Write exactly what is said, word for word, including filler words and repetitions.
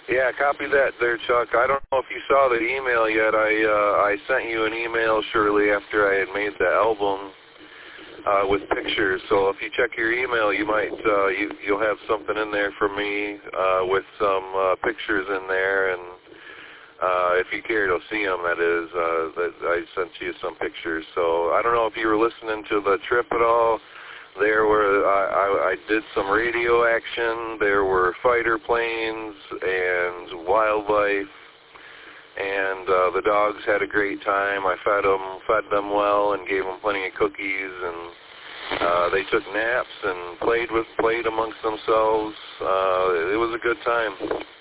Yeah, copy that there, Chuck. I don't know if you saw the email yet. I uh, I sent you an email shortly after I had made the album uh, with pictures. So if you check your email, you might uh, you you'll have something in there for me uh, with some uh, pictures in there, and uh, if you care to see them, that is, uh, that I sent you some pictures. So I don't know if you were listening to the trip at all. There were, I, I, I did some radio action, there were fighter planes and wildlife, and uh, the dogs had a great time. I fed them, fed them well and gave them plenty of cookies, and uh, they took naps and played with, played amongst themselves. Uh, it was a good time.